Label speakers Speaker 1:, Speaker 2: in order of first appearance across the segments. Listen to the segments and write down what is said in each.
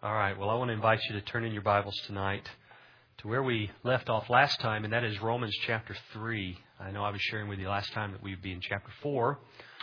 Speaker 1: All right, well, I want to invite you to turn in your Bibles tonight to where we left off last time, and that is Romans chapter 3. I know I was sharing with you last time that we would be in chapter 4,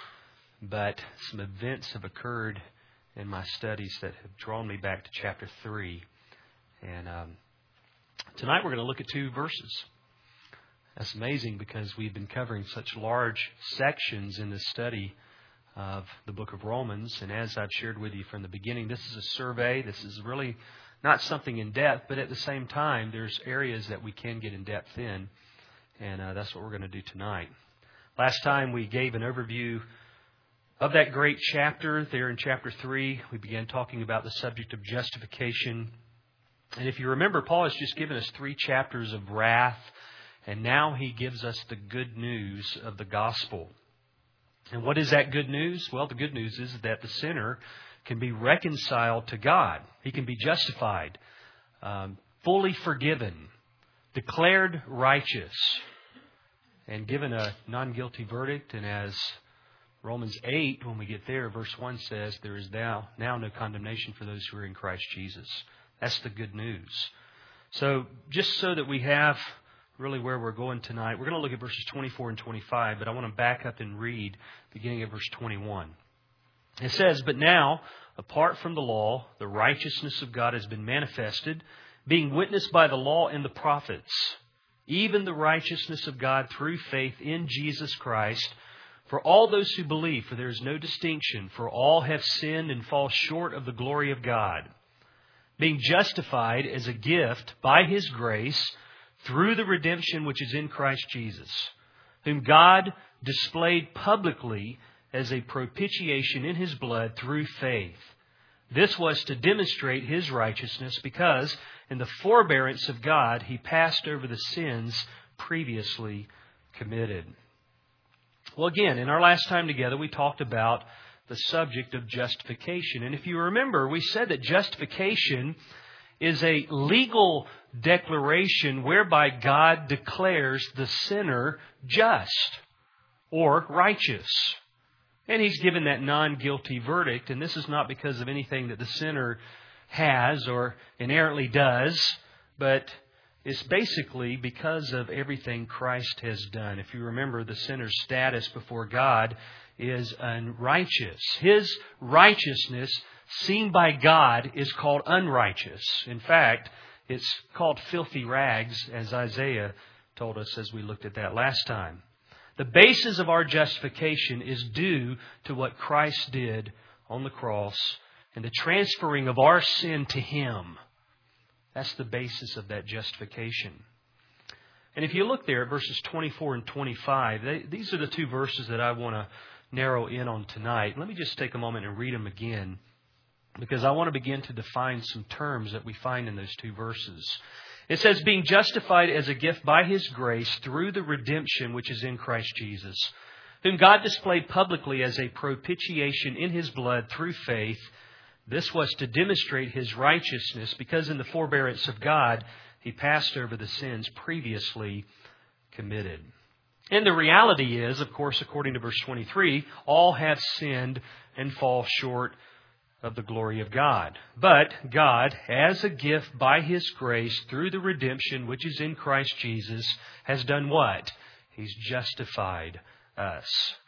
Speaker 1: but some events have occurred in my studies that have drawn me back to chapter 3. And tonight we're going to look at 2 verses. That's amazing because we've been covering such large sections in this study of the book of Romans. And as I've shared with you from the beginning, this is a survey. This is really not something in depth, but at the same time, there's areas that we can get in depth in. And that's what we're going to do tonight. Last time we gave an overview of that great chapter there in chapter 3. We began talking about the subject of justification. And if you remember, Paul has just given us 3 chapters of wrath. And now he gives us the good news of the gospel. And what is that good news? Well, the good news is that the sinner can be reconciled to God. He can be justified, fully forgiven, declared righteous, and given a non-guilty verdict. And as Romans 8, when we get there, verse 1 says, there is now no condemnation for those who are in Christ Jesus. That's the good news. So just so that we have really where we're going tonight, we're going to look at verses 24 and 25, but I want to back up and read beginning at verse 21. It says, "But now, apart from the law, the righteousness of God has been manifested, being witnessed by the law and the prophets, even the righteousness of God through faith in Jesus Christ, for all those who believe, for there is no distinction, for all have sinned and fall short of the glory of God, being justified as a gift by His grace, through the redemption which is in Christ Jesus, whom God displayed publicly as a propitiation in His blood through faith. This was to demonstrate His righteousness, because in the forbearance of God He passed over the sins previously committed." Well, again, in our last time together, we talked about the subject of justification. And if you remember, we said that justification is a legal declaration whereby God declares the sinner just or righteous. And He's given that non-guilty verdict. And this is not because of anything that the sinner has or inherently does, but it's basically because of everything Christ has done. If you remember, the sinner's status before God is unrighteous. His righteousness seen by God is called unrighteous. In fact, it's called filthy rags, as Isaiah told us as we looked at that last time. The basis of our justification is due to what Christ did on the cross and the transferring of our sin to Him. That's the basis of that justification. And if you look there at verses 24 and 25, these are the 2 verses that I want to narrow in on tonight. Let me just take a moment and read them again, because I want to begin to define some terms that we find in those 2 verses. It says, "Being justified as a gift by His grace through the redemption which is in Christ Jesus, whom God displayed publicly as a propitiation in His blood through faith. This was to demonstrate His righteousness, because in the forbearance of God He passed over the sins previously committed." And the reality is, of course, according to verse 23, all have sinned and fall short of the glory of God. But God, as a gift by His grace through the redemption which is in Christ Jesus, has done what? He's justified us.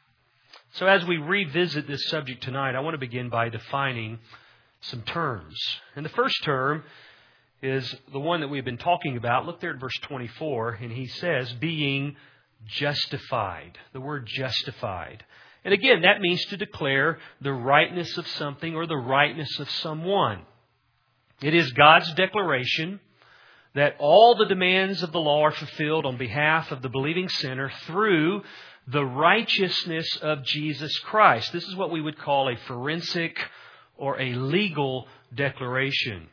Speaker 1: So as we revisit this subject tonight, I want to begin by defining some terms. And the first term is the one that we've been talking about. Look there at verse 24, and he says, being justified. The word justified. And again, that means to declare the rightness of something or the rightness of someone. It is God's declaration that all the demands of the law are fulfilled on behalf of the believing sinner through the righteousness of Jesus Christ. This is what we would call a forensic or a legal declaration.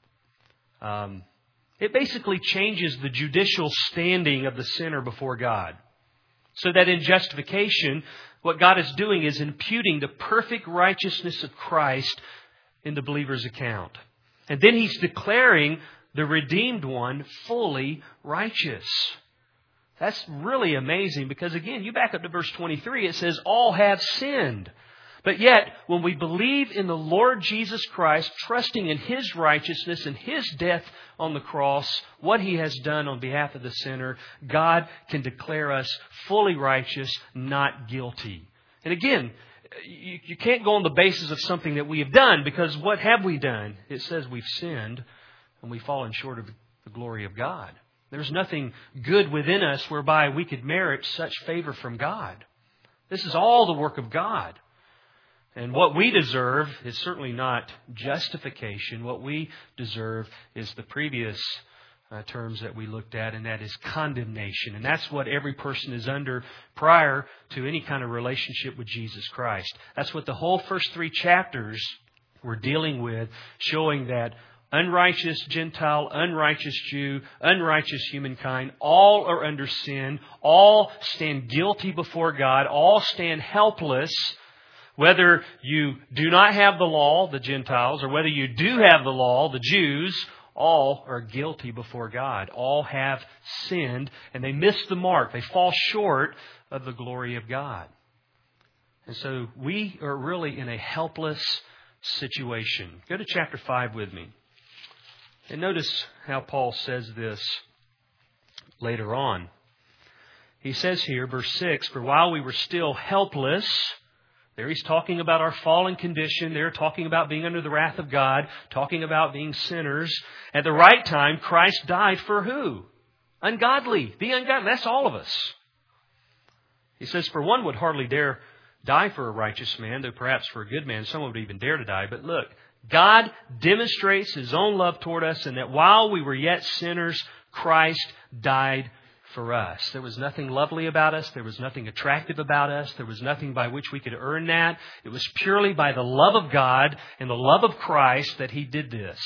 Speaker 1: It basically changes the judicial standing of the sinner before God. So that in justification, what God is doing is imputing the perfect righteousness of Christ in the believer's account. And then He's declaring the redeemed one fully righteous. That's really amazing because, again, you back up to verse 23, it says, all have sinned. But yet, when we believe in the Lord Jesus Christ, trusting in His righteousness and His death on the cross, what He has done on behalf of the sinner, God can declare us fully righteous, not guilty. And again, you can't go on the basis of something that we have done, because what have we done? It says we've sinned and we've fallen short of the glory of God. There's nothing good within us whereby we could merit such favor from God. This is all the work of God. And what we deserve is certainly not justification. What we deserve is the previous terms that we looked at, and that is condemnation. And that's what every person is under prior to any kind of relationship with Jesus Christ. That's what the whole first 3 chapters were dealing with, showing that unrighteous Gentile, unrighteous Jew, unrighteous humankind, all are under sin, all stand guilty before God, all stand helpless. Whether you do not have the law, the Gentiles, or whether you do have the law, the Jews, all are guilty before God. All have sinned, and they miss the mark. They fall short of the glory of God. And so we are really in a helpless situation. Go to chapter 5 with me. And notice how Paul says this later on. He says here, verse 6, "For while we were still helpless," there he's talking about our fallen condition. They're talking about being under the wrath of God, talking about being sinners. At the right time, Christ died for who? Ungodly. The ungodly. That's all of us. He says, "For one would hardly dare die for a righteous man, though perhaps for a good man someone would even dare to die. But look, God demonstrates His own love toward us, and that while we were yet sinners, Christ died for us." There was nothing lovely about us. There was nothing attractive about us. There was nothing by which we could earn that. It was purely by the love of God and the love of Christ that He did this.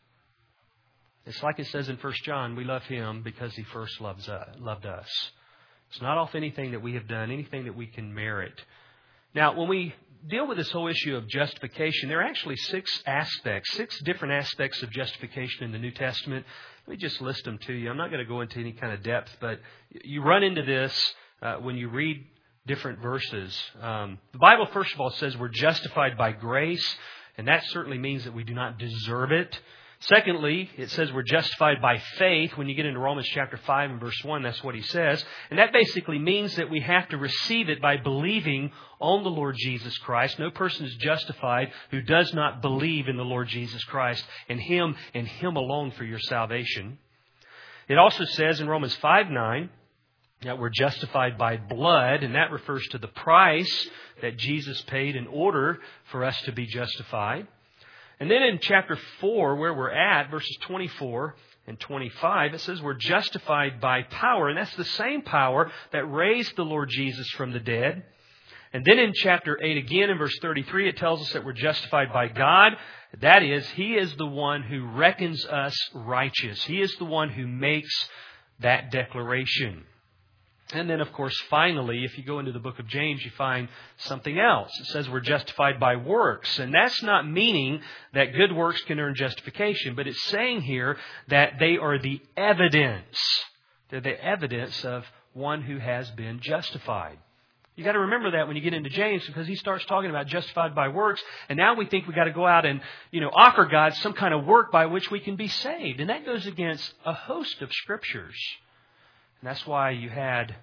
Speaker 1: It's like it says in 1 John, we love Him because He first loved us. It's not off anything that we have done, anything that we can merit. Now, when we deal with this whole issue of justification, there are actually 6 different aspects of justification in the New Testament. Let me just list them to you. I'm not going to go into any kind of depth, but you run into this when you read different verses. The Bible, first of all, says we're justified by grace, and that certainly means that we do not deserve it. Secondly, it says we're justified by faith. When you get into Romans chapter 5 and verse 1, that's what he says. And that basically means that we have to receive it by believing on the Lord Jesus Christ. No person is justified who does not believe in the Lord Jesus Christ and Him alone for your salvation. It also says in Romans 5:9 that we're justified by blood, and that refers to the price that Jesus paid in order for us to be justified. And then in chapter 4, where we're at, verses 24 and 25, it says we're justified by power. And that's the same power that raised the Lord Jesus from the dead. And then in chapter 8 again, in verse 33, it tells us that we're justified by God. That is, He is the one who reckons us righteous. He is the one who makes that declaration. And then, of course, finally, if you go into the book of James, you find something else. It says we're justified by works. And that's not meaning that good works can earn justification, but it's saying here that they are the evidence. They're the evidence of one who has been justified. You got to remember that when you get into James, because he starts talking about justified by works, and now we think we got to go out and, offer God some kind of work by which we can be saved. And that goes against a host of scriptures. And that's why you had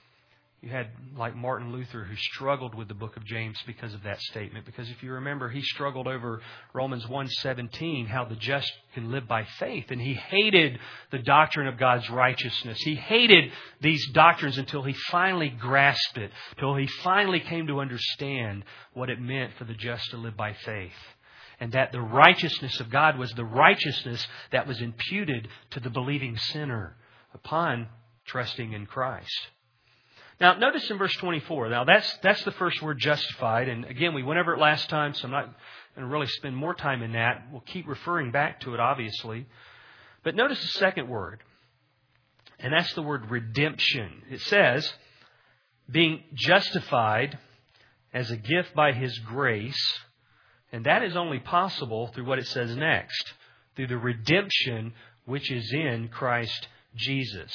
Speaker 1: like Martin Luther, who struggled with the book of James because of that statement. Because if you remember, he struggled over Romans 1:17, how the just can live by faith. And he hated the doctrine of God's righteousness. He hated these doctrines until he finally grasped it, until he finally came to understand what it meant for the just to live by faith. And that the righteousness of God was the righteousness that was imputed to the believing sinner upon trusting in Christ. Now, notice in verse 24. Now, that's the first word, justified. And again, we went over it last time, so I'm not going to really spend more time in that. We'll keep referring back to it, obviously. But notice the second word, and that's the word redemption. It says, being justified as a gift by His grace, and that is only possible through what it says next, through the redemption which is in Christ Jesus.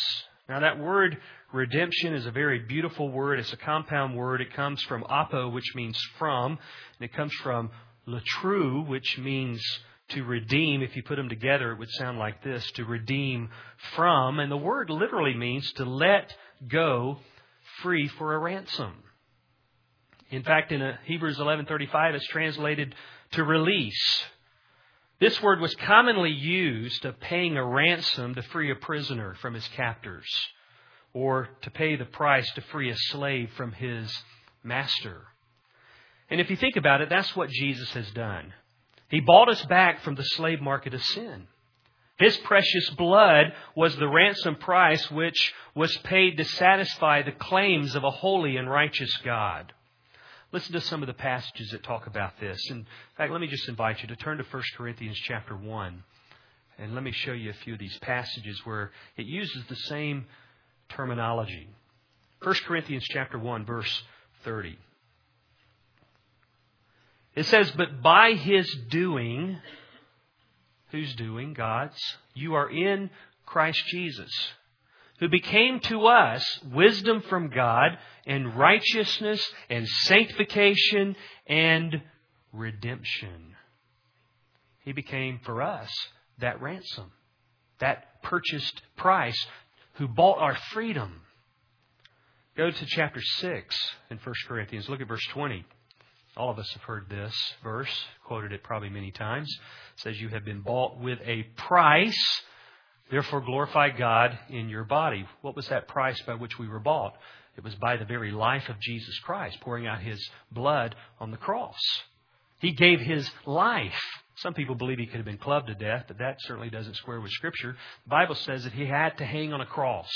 Speaker 1: Now that word redemption is a very beautiful word. It's a compound word. It comes from apo, which means from, and it comes from latru, which means to redeem. If you put them together, it would sound like this: to redeem from. And the word literally means to let go free for a ransom. In fact, in Hebrews 11:35, it's translated to release. This word was commonly used of paying a ransom to free a prisoner from his captors, or to pay the price to free a slave from his master. And if you think about it, that's what Jesus has done. He bought us back from the slave market of sin. His precious blood was the ransom price which was paid to satisfy the claims of a holy and righteous God. Listen to some of the passages that talk about this. In fact, let me just invite you to turn to 1 Corinthians chapter 1. And let me show you a few of these passages where it uses the same terminology. 1 Corinthians chapter 1, verse 30. It says, "But by His doing," whose doing? God's, "you are in Christ Jesus, who became to us wisdom from God and righteousness and sanctification and redemption." He became for us that ransom, that purchased price, who bought our freedom. Go to chapter 6 in 1 Corinthians. Look at verse 20. All of us have heard this verse, quoted it probably many times. It says, "You have been bought with a price. Therefore glorify God in your body." What was that price by which we were bought? It was by the very life of Jesus Christ, pouring out His blood on the cross. He gave His life. Some people believe He could have been clubbed to death, but that certainly doesn't square with Scripture. The Bible says that He had to hang on a cross.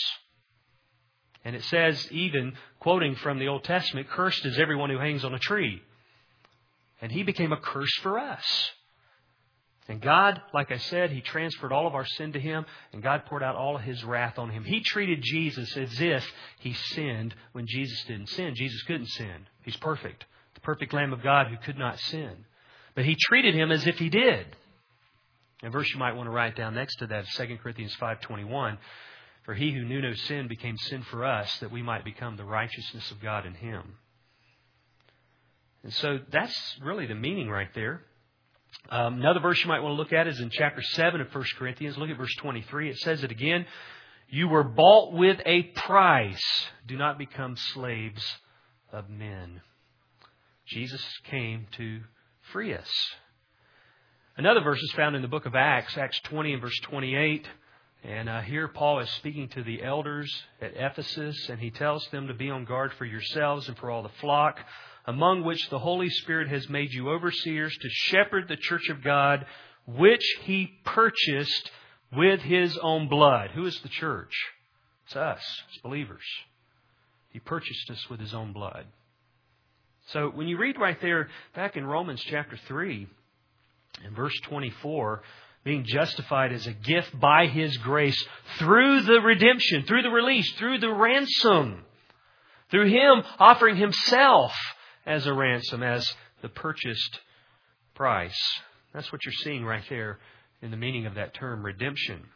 Speaker 1: And it says, even quoting from the Old Testament, "Cursed is everyone who hangs on a tree." And He became a curse for us. And God, like I said, He transferred all of our sin to Him, and God poured out all of His wrath on Him. He treated Jesus as if He sinned when Jesus didn't sin. Jesus couldn't sin. He's perfect. The perfect Lamb of God who could not sin. But He treated Him as if He did. A verse you might want to write down next to that is 2 Corinthians 5:21. "For He who knew no sin became sin for us, that we might become the righteousness of God in Him." And so that's really the meaning right there. Another verse you might want to look at is in chapter 7 of 1 Corinthians. Look at verse 23. It says it again. "You were bought with a price. Do not become slaves of men." Jesus came to free us. Another verse is found in the book of Acts, Acts 20 and verse 28. And here Paul is speaking to the elders at Ephesus, and he tells them to be on guard for yourselves and for all the flock, among which the Holy Spirit has made you overseers to shepherd the church of God, which He purchased with His own blood. Who is the church? It's us, it's believers. He purchased us with His own blood. So when you read right there, back in Romans chapter 3, in verse 24, being justified as a gift by His grace through the redemption, through the release, through the ransom, through Him offering Himself as a ransom, as the purchased price. That's what you're seeing right there in the meaning of that term, redemption.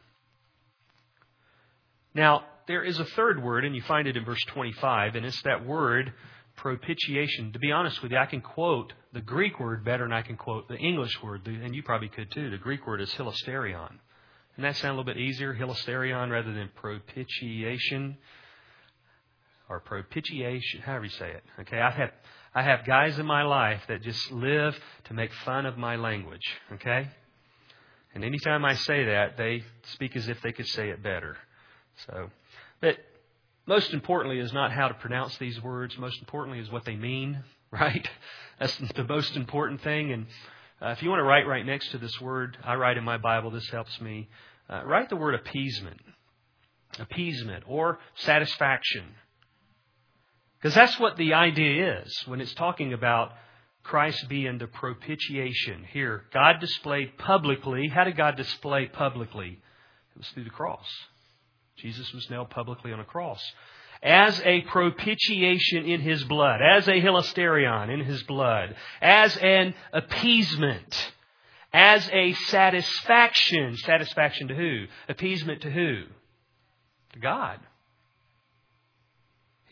Speaker 1: Now, there is a third word, and you find it in verse 25, and it's that word propitiation. To be honest with you, I can quote the Greek word better than I can quote the English word, and you probably could too. The Greek word is hilasterion. Doesn't that sound a little bit easier, hilasterion, rather than propitiation? Or propitiation, however you say it. Okay, I have guys in my life that just live to make fun of my language. Okay? And anytime I say that, they speak as if they could say it better. But most importantly is not how to pronounce these words. Most importantly is what they mean, right? That's the most important thing. And if you want to write right next to this word, I write in my Bible, this helps me. Write the word appeasement. Appeasement or satisfaction. Because that's what the idea is when it's talking about Christ being the propitiation. Here, God displayed publicly. How did God display publicly? It was through the cross. Jesus was nailed publicly on a cross. As a propitiation in His blood. As a hilasterion in His blood. As an appeasement. As a satisfaction. Satisfaction to who? Appeasement to who? To God.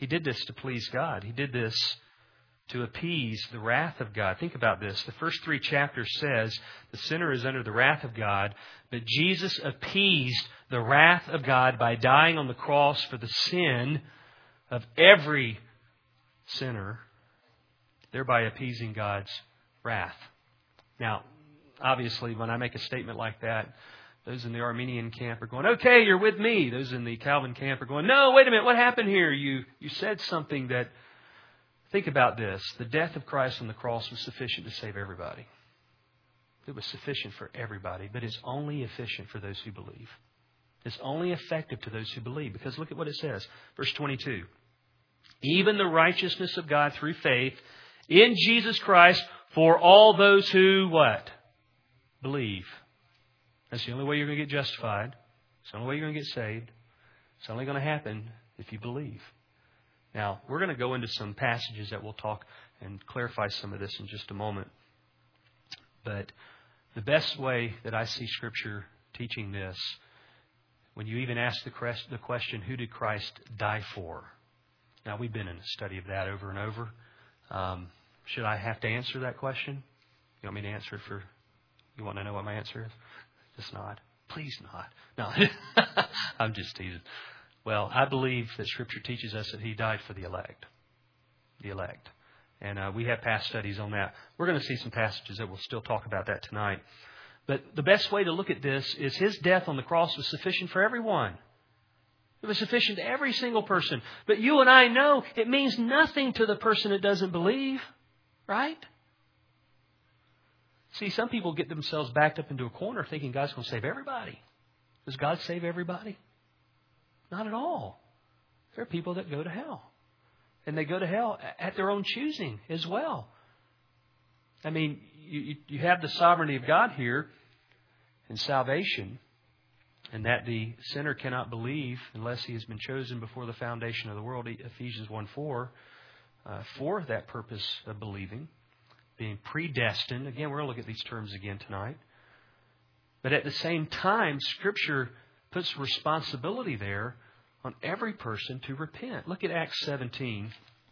Speaker 1: He did this to please God. He did this to appease the wrath of God. Think about this. The first 3 chapters says the sinner is under the wrath of God, but Jesus appeased the wrath of God by dying on the cross for the sin of every sinner, thereby appeasing God's wrath. Now, obviously, when I make a statement like that, those in the Arminian camp are going, okay, you're with me. Those in the Calvin camp are going, no, wait a minute, what happened here? You said something that, think about this. The death of Christ on the cross was sufficient to save everybody. It was sufficient for everybody, but it's only efficient for those who believe. It's only effective to those who believe, because look at what it says. Verse 22. Even the righteousness of God through faith in Jesus Christ for all those who, what? Believe. That's the only way you're going to get justified. It's the only way you're going to get saved. It's only going to happen if you believe. Now, we're going to go into some passages that we'll talk and clarify some of this in just a moment. But the best way that I see Scripture teaching this, when you even ask the question, who did Christ die for? Now, we've been in a study of that over and over. Should I have to answer that question? You want me to answer it for... You want to know what my answer is? Just nod. Please nod. No, I'm just teasing. Well, I believe that Scripture teaches us that He died for the elect. The elect. And we have past studies on that. We're going to see some passages that we'll still talk about that tonight. But the best way to look at this is His death on the cross was sufficient for everyone. It was sufficient to every single person. But you and I know it means nothing to the person that doesn't believe. Right? See, some people get themselves backed up into a corner thinking God's going to save everybody. Does God save everybody? Not at all. There are people that go to hell. And they go to hell at their own choosing as well. I mean, you have the sovereignty of God here in salvation, and that the sinner cannot believe unless he has been chosen before the foundation of the world, Ephesians 1:4, for that purpose of believing, being predestined. Again, we're going to look at these terms again tonight. But at the same time, Scripture puts responsibility there on every person to repent. Look at Acts 17.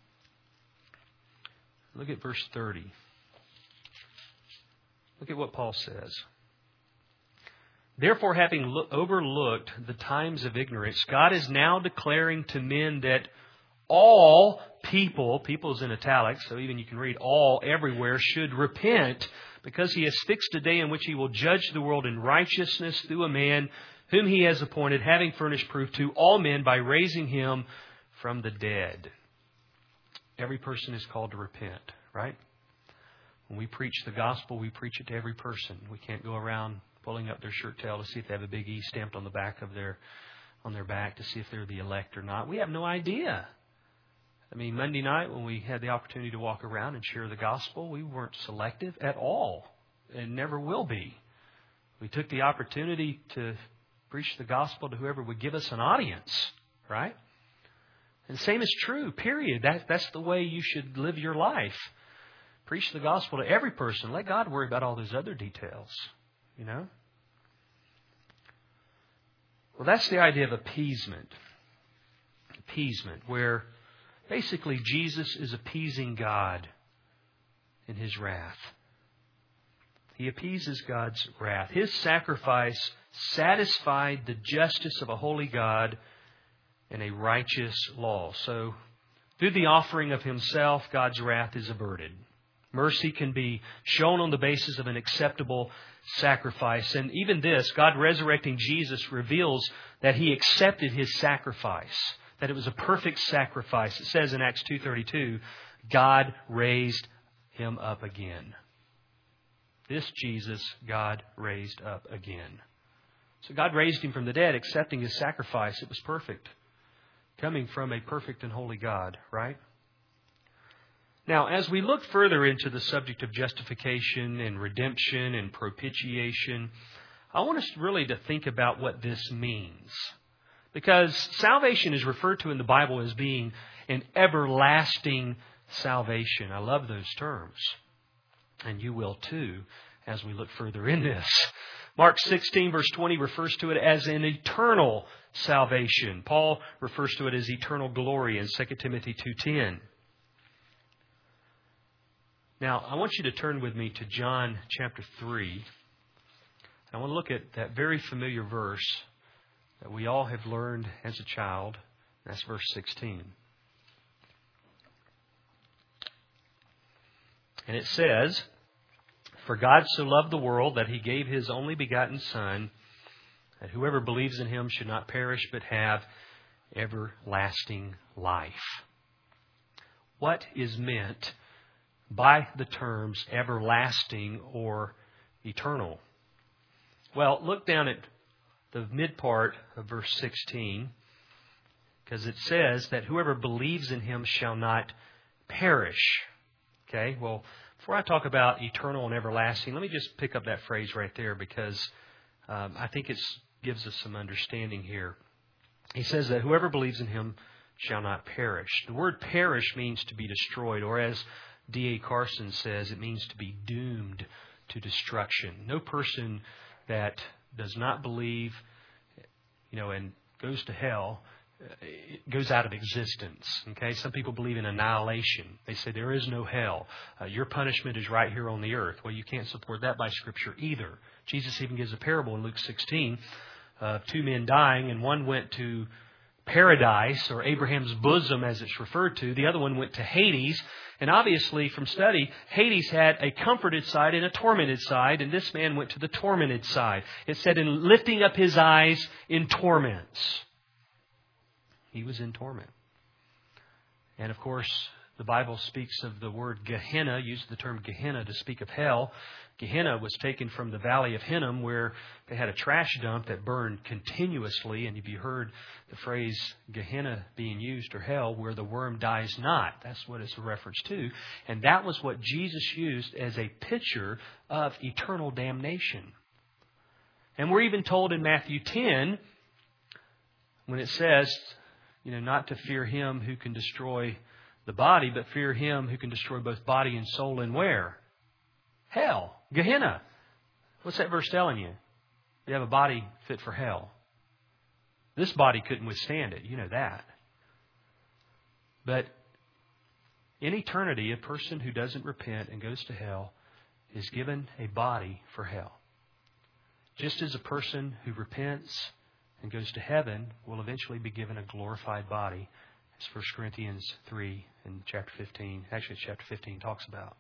Speaker 1: Look at verse 30. Look at what Paul says. Therefore, having overlooked the times of ignorance, God is now declaring to men that all people is in italics, so even you can read all everywhere, should repent, because He has fixed a day in which He will judge the world in righteousness through a man whom He has appointed, having furnished proof to all men by raising Him from the dead. Every person is called to repent, right? When we preach the gospel, we preach it to every person. We can't go around pulling up their shirt tail to see if they have a big E stamped on the back of on their back to see if they're the elect or not. We have no idea. I mean, Monday night when we had the opportunity to walk around and share the gospel, we weren't selective at all, and never will be. We took the opportunity to preach the gospel to whoever would give us an audience, right? And the same is true, period. That's the way you should live your life. Preach the gospel to every person. Let God worry about all those other details, you know? Well, that's the idea of appeasement. Appeasement, where basically Jesus is appeasing God in His wrath. He appeases God's wrath. His sacrifice satisfied the justice of a holy God and a righteous law. So, through the offering of Himself, God's wrath is averted. Mercy can be shown on the basis of an acceptable sacrifice. And even this, God resurrecting Jesus reveals that He accepted His sacrifice, that it was a perfect sacrifice. It says in Acts 2:32, God raised Him up again. This Jesus, God raised up again. So God raised Him from the dead, accepting His sacrifice. It was perfect, coming from a perfect and holy God, right? Now, as we look further into the subject of justification and redemption and propitiation, I want us really to think about what this means. Because salvation is referred to in the Bible as being an everlasting salvation. I love those terms. And you will too, as we look further in this. Mark 16 verse 20 refers to it as an eternal salvation. Paul refers to it as eternal glory in 2 Timothy 2:10. Now, I want you to turn with me to John chapter 3. I want to look at that very familiar verse that we all have learned as a child. That's verse 16. And it says, "For God so loved the world that He gave His only begotten Son, that whoever believes in Him should not perish but have everlasting life." What is meant by the terms everlasting or eternal? Well, look down at the mid part of verse 16, because it says that whoever believes in Him shall not perish. Okay, well, before I talk about eternal and everlasting, let me just pick up that phrase right there, because I think it gives us some understanding here. He says that whoever believes in Him shall not perish. The word perish means to be destroyed, or as D.A. Carson says, it means to be doomed to destruction. No person that does not believe, and goes to hell, goes out of existence. Okay, some people believe in annihilation. They say there is no hell. Your punishment is right here on the earth. Well, you can't support that by Scripture either. Jesus even gives a parable in Luke 16 of two men dying, and one went to paradise, or Abraham's bosom as it's referred to. The other one went to Hades. And obviously from study, Hades had a comforted side and a tormented side, and this man went to the tormented side. It said, in lifting up his eyes in torments. He was in torment. And of course, the Bible speaks of the word Gehenna, uses the term Gehenna to speak of hell. Gehenna was taken from the Valley of Hinnom, where they had a trash dump that burned continuously. And if you heard the phrase Gehenna being used, or hell, where the worm dies not, that's what it's a reference to. And that was what Jesus used as a picture of eternal damnation. And we're even told in Matthew 10, when it says, not to fear him who can destroy the body, but fear him who can destroy both body and soul in where? Hell. Gehenna. What's that verse telling you? You have a body fit for hell. This body couldn't withstand it. You know that. But in eternity, a person who doesn't repent and goes to hell is given a body for hell. Just as a person who repents and goes to heaven will eventually be given a glorified body, as 1 Corinthians 3 and chapter 15, actually chapter 15 talks about.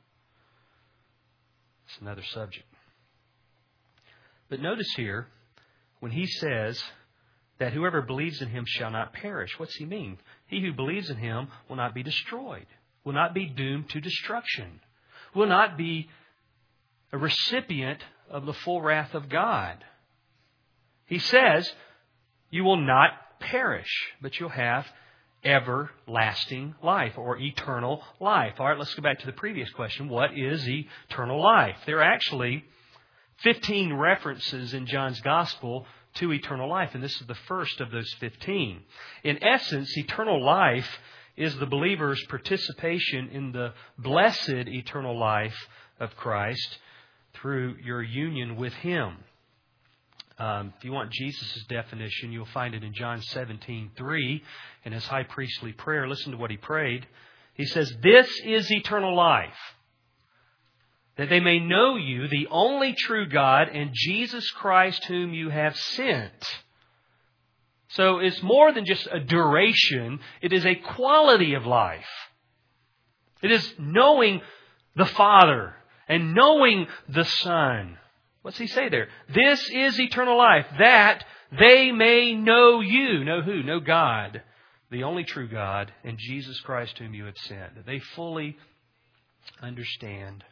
Speaker 1: It's another subject. But notice here, when he says that whoever believes in him shall not perish, what's he mean? He who believes in him will not be destroyed, will not be doomed to destruction, will not be a recipient of the full wrath of God. He says, you will not perish, but you'll have everlasting life, or eternal life. All right, let's go back to the previous question. What is eternal life? There are actually 15 references in John's Gospel to eternal life, and this is the first of those 15. In essence, eternal life is the believer's participation in the blessed eternal life of Christ through your union with Him. If you want Jesus' definition, you'll find it in John 17:3 in His high priestly prayer. Listen to what He prayed. He says, "This is eternal life, that they may know you, the only true God, and Jesus Christ whom you have sent." So it's more than just a duration. It is a quality of life. It is knowing the Father and knowing the Son. What's He say there? This is eternal life, that they may know you. Know who? Know God, the only true God, and Jesus Christ whom you have sent. That they fully understand.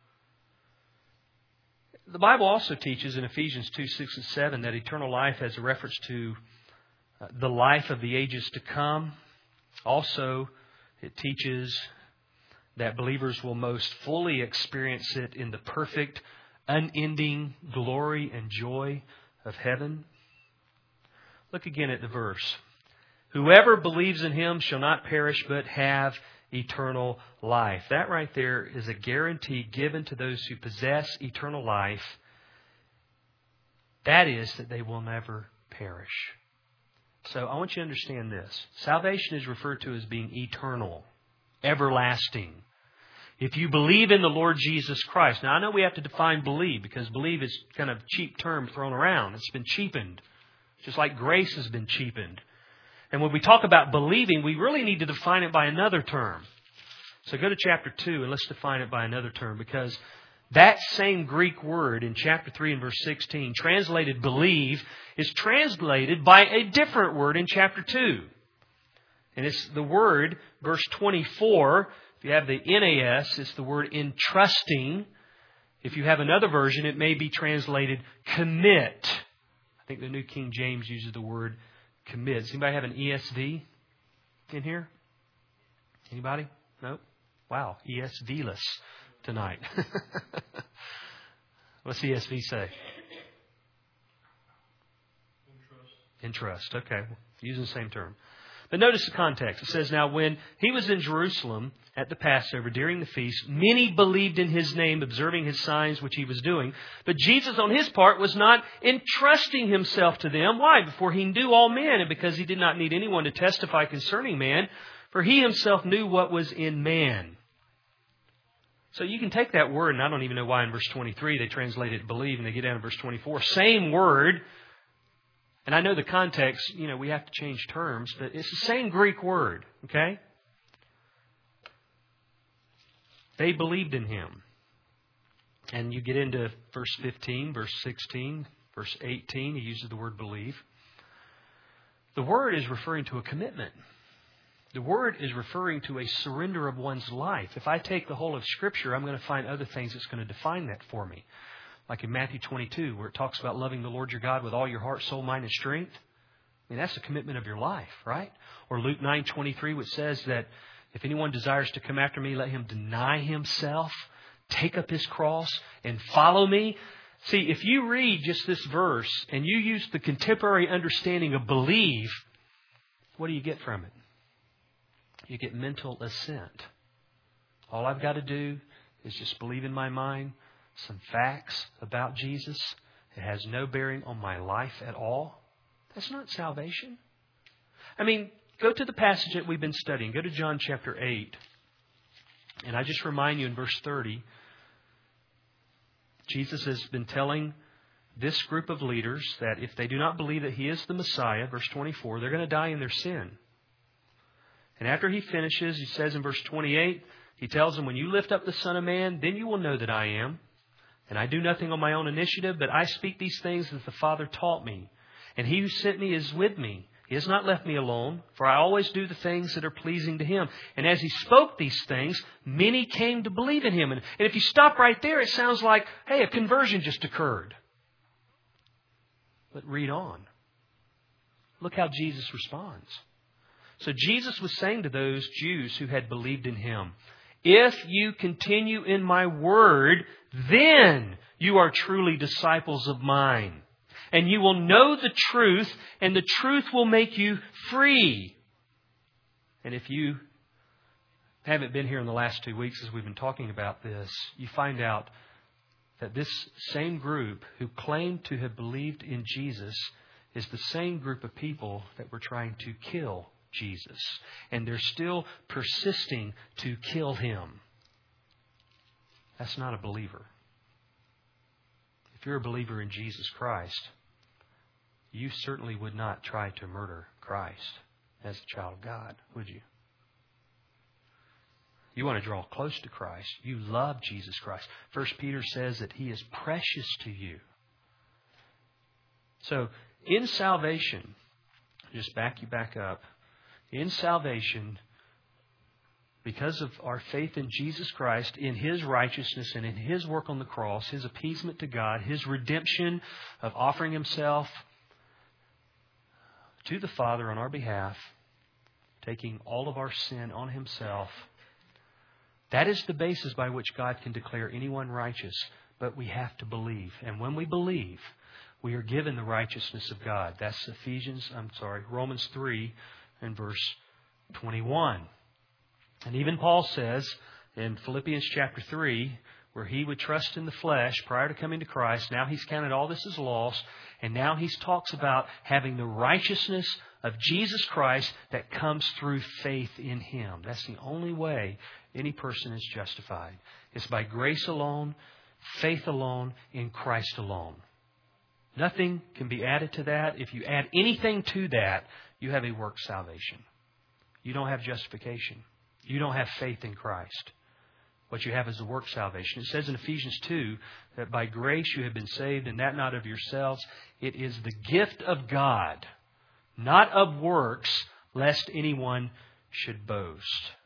Speaker 1: The Bible also teaches in Ephesians 2:6 and 7 that eternal life has a reference to the life of the ages to come. Also, it teaches that believers will most fully experience it in the perfect, unending glory and joy of heaven. Look again at the verse. Whoever believes in Him shall not perish but have eternal life. That right there is a guarantee given to those who possess eternal life That is that they will never perish. So I want you to understand this. Salvation is referred to as being eternal, everlasting. If you believe in the Lord Jesus Christ. Now I know we have to define believe, because believe is kind of a cheap term thrown around. It's been cheapened. Just like grace has been cheapened. And when we talk about believing, we really need to define it by another term. So go to chapter 2 and let's define it by another term, because that same Greek word in chapter 3 and verse 16, translated believe, is translated by a different word in chapter 2. And it's the word, verse 24, if you have the NAS, it's the word entrusting. If you have another version, it may be translated commit. I think the New King James uses the word commit. Does anybody have an ESV in here? Anybody? No? Wow, ESV-less tonight. What's ESV say? Entrust. Okay, using the same term. But notice the context. It says, now when he was in Jerusalem at the Passover during the feast, many believed in his name, observing his signs which he was doing. But Jesus on his part was not entrusting himself to them. Why? For he knew all men, and because he did not need anyone to testify concerning man, for he himself knew what was in man. So you can take that word, and I don't even know why in verse 23 they translate it believe, and they get down to verse 24. Same word. And I know the context, we have to change terms, but it's the same Greek word, okay? They believed in him. And you get into verse 15, verse 16, verse 18, he uses the word believe. The word is referring to a commitment. The word is referring to a surrender of one's life. If I take the whole of Scripture, I'm going to find other things that's going to define that for me. Like in Matthew 22, where it talks about loving the Lord your God with all your heart, soul, mind, and strength. I mean, that's a commitment of your life, right? Or Luke 9:23, which says that if anyone desires to come after me, let him deny himself, take up his cross, and follow me. See, if you read just this verse and you use the contemporary understanding of believe, what do you get from it? You get mental assent. All I've got to do is just believe in my mind some facts about Jesus. It has no bearing on my life at all. That's not salvation. I mean, go to the passage that we've been studying. Go to John chapter 8. And I just remind you in verse 30, Jesus has been telling this group of leaders that if they do not believe that He is the Messiah, verse 24, they're going to die in their sin. And after He finishes, He says in verse 28, He tells them, when you lift up the Son of Man, then you will know that I am. And I do nothing on my own initiative, but I speak these things as the Father taught me. And He who sent me is with me. He has not left me alone, for I always do the things that are pleasing to Him. And as He spoke these things, many came to believe in Him. And if you stop right there, it sounds like, hey, a conversion just occurred. But read on. Look how Jesus responds. So Jesus was saying to those Jews who had believed in Him, if you continue in my word, then you are truly disciples of mine. And you will know the truth, and the truth will make you free. And if you haven't been here in the last 2 weeks as we've been talking about this, you find out that this same group who claimed to have believed in Jesus is the same group of people that were trying to kill Jesus. And they're still persisting to kill Him. That's not a believer. If you're a believer in Jesus Christ, you certainly would not try to murder Christ as a child of God, would you? You want to draw close to Christ. You love Jesus Christ. 1 Peter says that He is precious to you. So, in salvation, just back up. In salvation, because of our faith in Jesus Christ, in His righteousness and in His work on the cross, His appeasement to God, His redemption of offering Himself to the Father on our behalf, taking all of our sin on Himself, that is the basis by which God can declare anyone righteous. But we have to believe. And when we believe, we are given the righteousness of God. That's Romans 3 and verse 21. And even Paul says in Philippians chapter 3, where he would trust in the flesh prior to coming to Christ. Now he's counted all this as loss. And now he talks about having the righteousness of Jesus Christ that comes through faith in Him. That's the only way any person is justified. It's by grace alone, faith alone, in Christ alone. Nothing can be added to that. If you add anything to that, you have a work salvation. You don't have justification. You don't have faith in Christ. What you have is a work salvation. It says in Ephesians 2 that by grace you have been saved, and that not of yourselves. It is the gift of God, not of works, lest anyone should boast.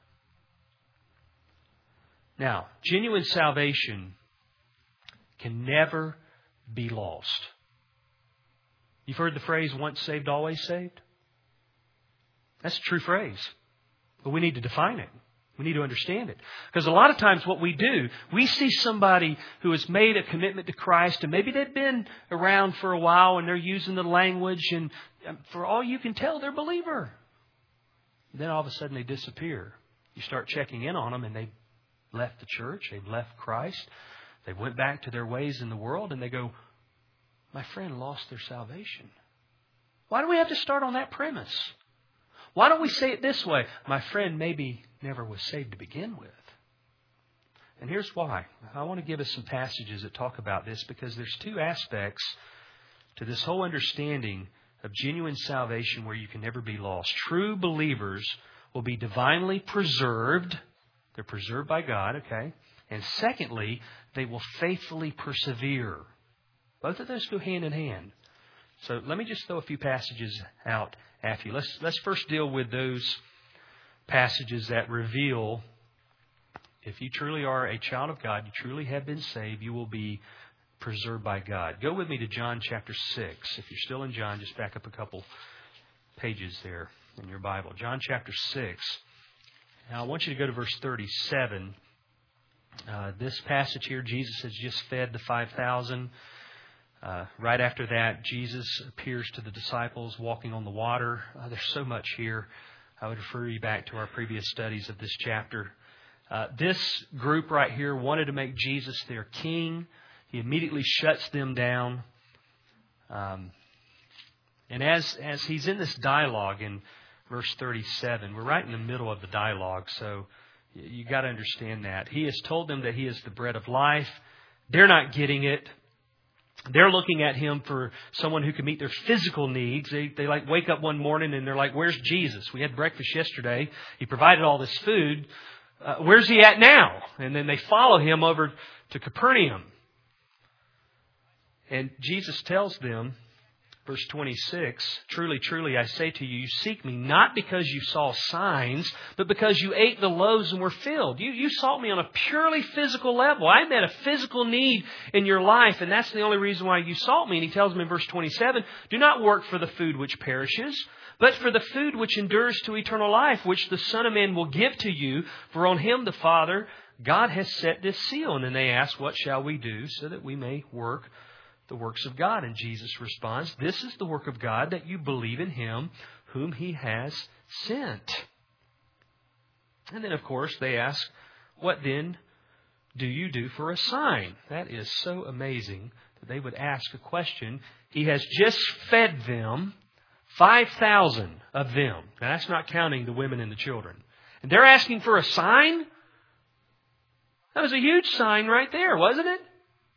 Speaker 1: Now, genuine salvation can never be lost. You've heard the phrase, once saved, always saved? That's a true phrase. But we need to define it. We need to understand it. Because a lot of times what we do, we see somebody who has made a commitment to Christ, and maybe they've been around for a while and they're using the language, and for all you can tell, they're a believer. And then all of a sudden they disappear. You start checking in on them, and they've left the church, they've left Christ, they went back to their ways in the world, and they go, my friend lost their salvation. Why do we have to start on that premise? Why don't we say it this way? My friend maybe never was saved to begin with. And here's why. I want to give us some passages that talk about this, because there's two aspects to this whole understanding of genuine salvation where you can never be lost. True believers will be divinely preserved. They're preserved by God, okay? And secondly, they will faithfully persevere. Both of those go hand in hand. So let me just throw a few passages out after you. Let's first deal with those passages that reveal if you truly are a child of God, you truly have been saved, you will be preserved by God. Go with me to John chapter 6. If you're still in John, just back up a couple pages there in your Bible. John chapter 6. Now I want you to go to verse 37. This passage here, Jesus has just fed the 5,000. Right after that, Jesus appears to the disciples walking on the water. There's so much here. I would refer you back to our previous studies of this chapter. This group right here wanted to make Jesus their king. He immediately shuts them down. And as he's in this dialogue in verse 37, we're right in the middle of the dialogue, so you got to understand that. He has told them that He is the bread of life. They're not getting it. They're looking at Him for someone who can meet their physical needs. They like wake up one morning and they're like, where's Jesus? We had breakfast yesterday. He provided all this food. Where's He at now? And then they follow Him over to Capernaum. And Jesus tells them, verse 26, truly, truly, I say to you, you seek me not because you saw signs, but because you ate the loaves and were filled. You sought me on a purely physical level. I met a physical need in your life, and that's the only reason why you sought me. And He tells them in verse 27, do not work for the food which perishes, but for the food which endures to eternal life, which the Son of Man will give to you, for on Him the Father, God has set this seal. And then they ask, what shall we do so that we may work the works of God? And Jesus responds, this is the work of God, that you believe in Him whom He has sent. And then, of course, they ask, what then do you do for a sign? That is so amazing that they would ask a question. He has just fed them, 5,000 of them. Now, that's not counting the women and the children. And they're asking for a sign? That was a huge sign right there, wasn't it?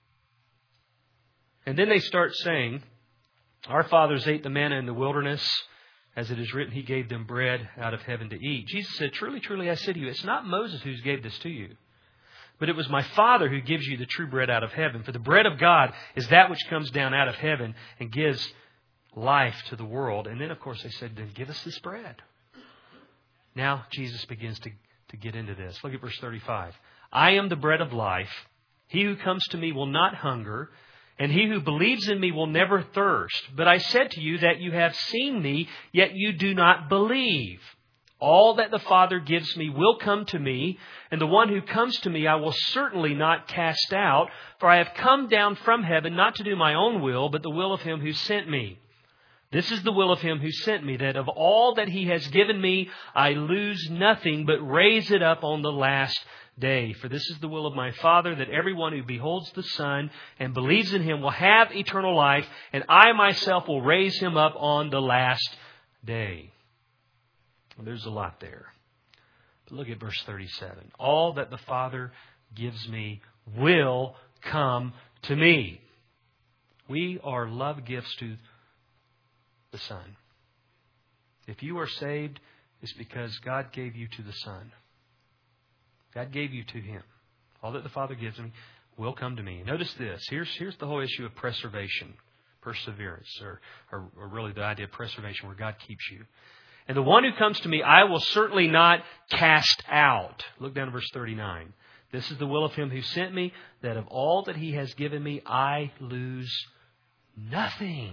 Speaker 1: And then they start saying, our fathers ate the manna in the wilderness. As it is written, He gave them bread out of heaven to eat. Jesus said, truly, truly, I say to you, it's not Moses who gave this to you, but it was my Father who gives you the true bread out of heaven. For the bread of God is that which comes down out of heaven and gives life to the world. And then, of course, they said, then give us this bread. Now, Jesus begins to get into this. Look at verse 35. I am the bread of life. He who comes to me will not hunger, and he who believes in me will never thirst. But I said to you that you have seen me, yet you do not believe. All that the Father gives me will come to me, and the one who comes to me I will certainly not cast out. For I have come down from heaven not to do my own will, but the will of Him who sent me. This is the will of Him who sent me, that of all that He has given me, I lose nothing, but raise it up on the last day. For this is the will of my Father, that everyone who beholds the Son and believes in Him will have eternal life, and I myself will raise him up on the last day. Well, there's a lot there. But look at verse 37. All that the Father gives me will come to me. We are love gifts to the Son. If you are saved, it's because God gave you to the Son. God gave you to Him. All that the Father gives me will come to me. Notice this. Here's the whole issue of preservation, perseverance, or really the idea of preservation, where God keeps you. And the one who comes to me, I will certainly not cast out. Look down to verse 39. This is the will of Him who sent me, that of all that He has given me, I lose nothing.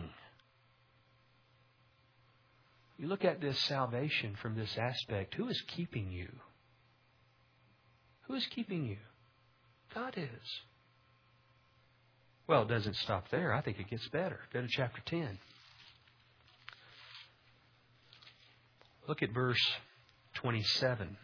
Speaker 1: You look at this salvation from this aspect. Who is keeping you? Who is keeping you? God is. Well, it doesn't stop there. I think it gets better. Go to chapter 10. Look at verse 27.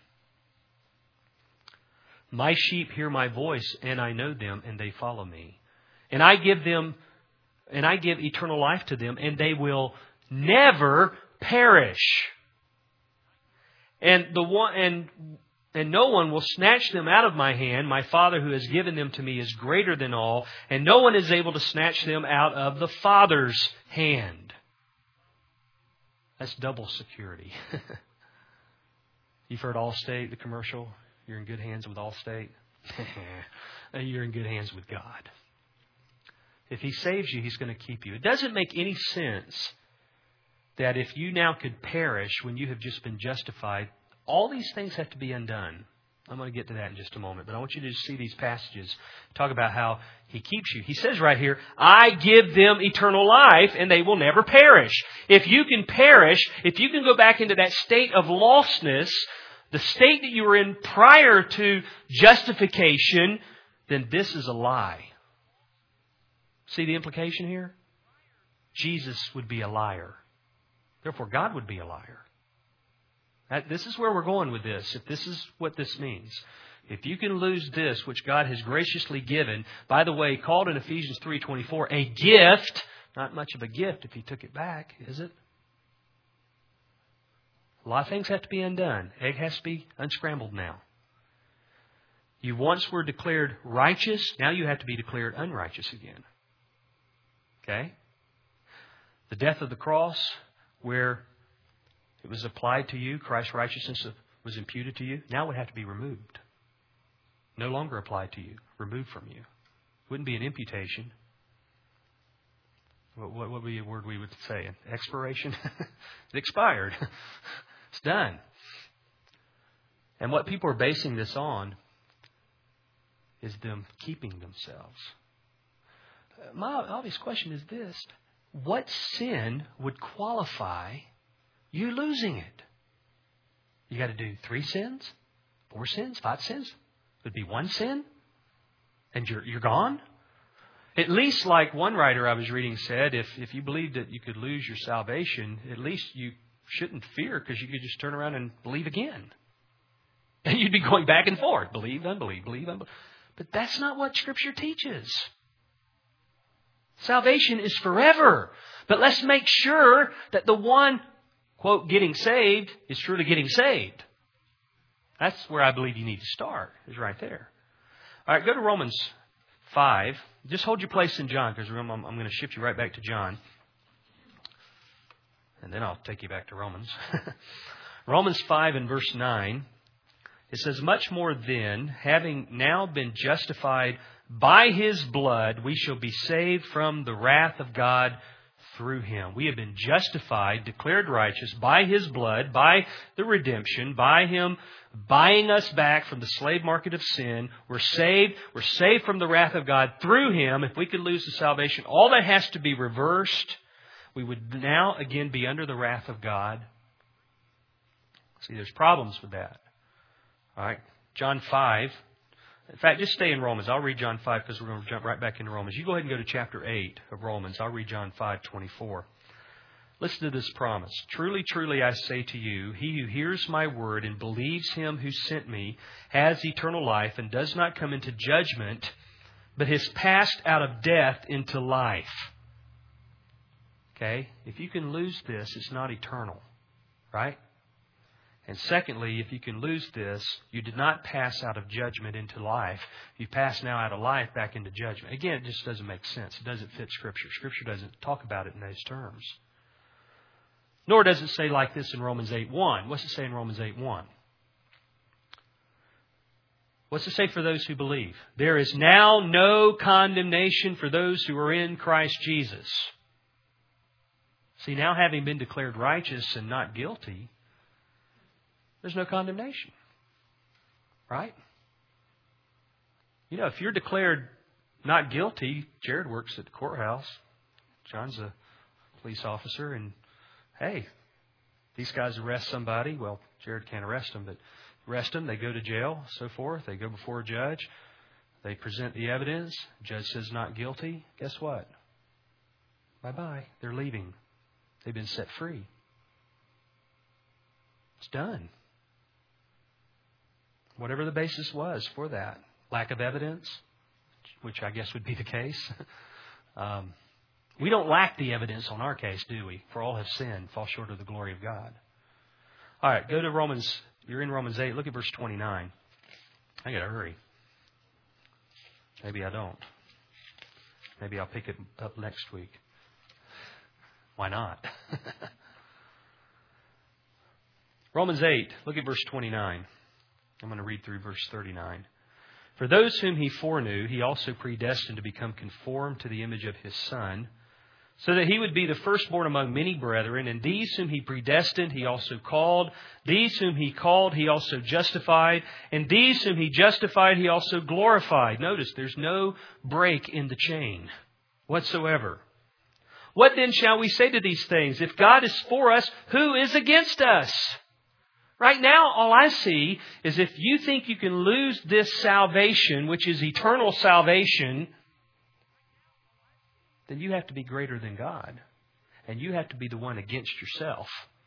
Speaker 1: My sheep hear my voice, and I know them, and they follow me. And I give eternal life to them, and they will never perish. And no one will snatch them out of my hand. My Father who has given them to me is greater than all, and no one is able to snatch them out of the Father's hand. That's double security. You've heard Allstate, the commercial. You're in good hands with Allstate. You're in good hands with God. If He saves you, He's going to keep you. It doesn't make any sense that if you now could perish when you have just been justified, all these things have to be undone. I'm going to get to that in just a moment. But I want you to just see these passages. Talk about how He keeps you. He says right here, I give them eternal life and they will never perish. If you can perish, if you can go back into that state of lostness, the state that you were in prior to justification, then this is a lie. See the implication here? Jesus would be a liar. Therefore, God would be a liar. This is where we're going with this. If this is what this means. If you can lose this, which God has graciously given, by the way, called in Ephesians 3:24, a gift, not much of a gift if He took it back, is it? A lot of things have to be undone. Egg has to be unscrambled now. You once were declared righteous, now you have to be declared unrighteous again. Okay? The death of the cross, where it was applied to you, Christ's righteousness was imputed to you, now would have to be removed. No longer applied to you, removed from you. Wouldn't be an imputation. What would be a word we would say? An expiration? It expired. It's done. And what people are basing this on is them keeping themselves. My obvious question is this. What sin would qualify you losing it? You got to do 3 sins, 4 sins, 5 sins? It would be 1 sin, and you're gone. At least, like one writer I was reading said, if you believed that you could lose your salvation, at least you shouldn't fear, because you could just turn around and believe again, and you'd be going back and forth, believe, unbelieve, believe, unbelieve. But that's not what Scripture teaches. Salvation is forever. But let's make sure that the one, quote, getting saved is truly getting saved. That's where I believe you need to start, is right there. All right, go to Romans 5. Just hold your place in John, because I'm going to shift you right back to John. And then I'll take you back to Romans. Romans 5 and verse 9. It says, much more then, having now been justified by His blood, we shall be saved from the wrath of God through Him. We have been justified, declared righteous by His blood, by the redemption, by Him buying us back from the slave market of sin. We're saved. We're saved from the wrath of God through Him. If we could lose the salvation, all that has to be reversed. We would now again be under the wrath of God. See, there's problems with that. All right, John 5. In fact, just stay in Romans. I'll read John 5 because we're going to jump right back into Romans. You go ahead and go to chapter 8 of Romans. I'll read John 5:24. Listen to this promise. Truly, truly, I say to you, he who hears my word and believes him who sent me has eternal life and does not come into judgment, but has passed out of death into life. Okay? If you can lose this, it's not eternal. Right? And secondly, if you can lose this, you did not pass out of judgment into life. You pass now out of life back into judgment. Again, it just doesn't make sense. It doesn't fit Scripture. Scripture doesn't talk about it in those terms. Nor does it say like this in Romans 8:1. What's it say in Romans 8:1? What's it say for those who believe? There is now no condemnation for those who are in Christ Jesus. See, now having been declared righteous and not guilty, there's no condemnation. Right? You know, if you're declared not guilty, Jared works at the courthouse. John's a police officer, and hey, these guys arrest somebody. Well, Jared can't arrest them, but arrest them. They go to jail, so forth. They go before a judge. They present the evidence. The judge says not guilty. Guess what? Bye-bye. They're leaving. They've been set free. It's done. Whatever the basis was for that. Lack of evidence, which I guess would be the case. We don't lack the evidence on our case, do we? For all have sinned, fall short of the glory of God. All right, go to Romans. You're in Romans 8. Look at verse 29. I got to hurry. Maybe I don't. Maybe I'll pick it up next week. Why not? Romans 8, look at verse 29. I'm going to read through verse 39. For those whom he foreknew, he also predestined to become conformed to the image of his Son, so that he would be the firstborn among many brethren. And these whom he predestined, he also called. These whom he called, he also justified. And these whom he justified, he also glorified. Notice, there's no break in the chain whatsoever. What then shall we say to these things? If God is for us, who is against us? Right now, all I see is if you think you can lose this salvation, which is eternal salvation, then you have to be greater than God. And you have to be the one against yourself.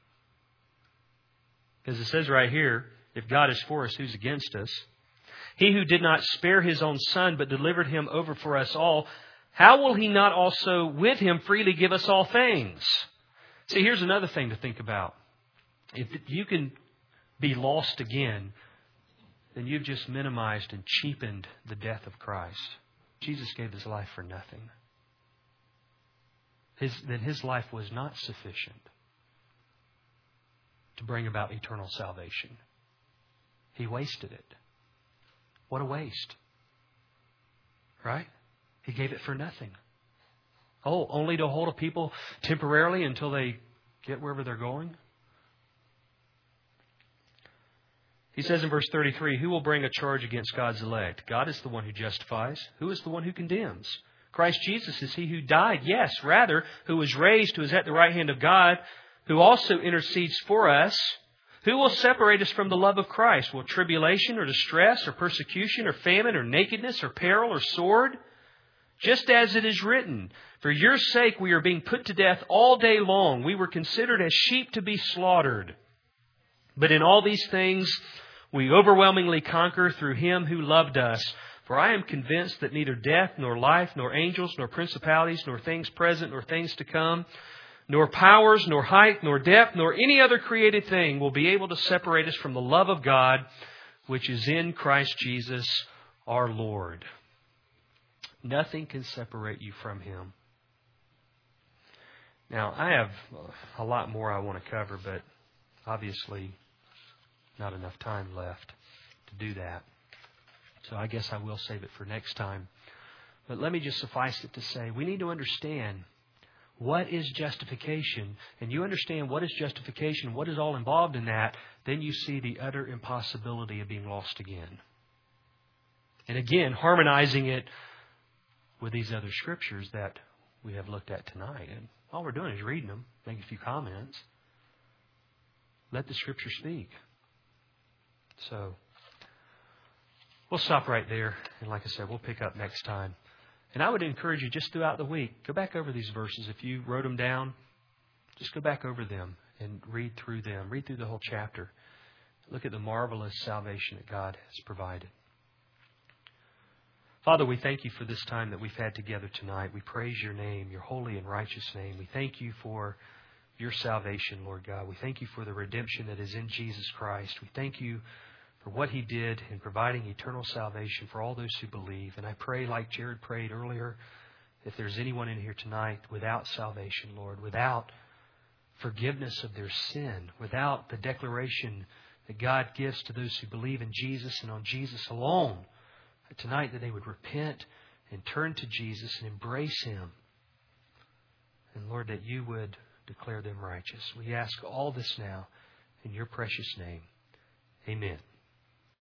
Speaker 1: Because it says right here, if God is for us, who's against us? He who did not spare his own Son, but delivered him over for us all, how will he not also with him freely give us all things? See, here's another thing to think about. If you can be lost again, then you've just minimized and cheapened the death of Christ. Jesus gave his life for nothing. Then his life was not sufficient to bring about eternal salvation. He wasted it. What a waste. Right? He gave it for nothing. Oh, only to hold a people temporarily until they get wherever they're going? He says in verse 33, who will bring a charge against God's elect? God is the one who justifies. Who is the one who condemns? Christ Jesus is he who died. Yes, rather, who was raised, who is at the right hand of God, who also intercedes for us. Who will separate us from the love of Christ? Will tribulation or distress or persecution or famine or nakedness or peril or sword? Just as it is written, for your sake we are being put to death all day long. We were considered as sheep to be slaughtered. But in all these things we overwhelmingly conquer through him who loved us. For I am convinced that neither death, nor life, nor angels, nor principalities, nor things present, nor things to come, nor powers, nor height, nor depth, nor any other created thing will be able to separate us from the love of God, which is in Christ Jesus our Lord. Nothing can separate you from him. Now, I have a lot more I want to cover, but obviously not enough time left to do that. So I guess I will save it for next time. But let me just suffice it to say, we need to understand what is justification. And you understand what is justification, what is all involved in that, then you see the utter impossibility of being lost again. And again, harmonizing it with these other scriptures that we have looked at tonight. And all we're doing is reading them, making a few comments. Let the scripture speak. So we'll stop right there. And like I said, we'll pick up next time. And I would encourage you just throughout the week, go back over these verses. If you wrote them down, Just go back over them and read through them. Read through the whole chapter. Look at the marvelous salvation that God has provided. Father, we thank You for this time that we've had together tonight. We praise Your name, Your holy and righteous name. We thank You for Your salvation, Lord God. We thank You for the redemption that is in Jesus Christ. We thank You for what He did in providing eternal salvation for all those who believe. And I pray, like Jared prayed earlier, if there's anyone in here tonight without salvation, Lord, without forgiveness of their sin, without the declaration that God gives to those who believe in Jesus and on Jesus alone, tonight that they would repent and turn to Jesus and embrace Him. And Lord, that You would declare them righteous. We ask all this now in Your precious name. Amen.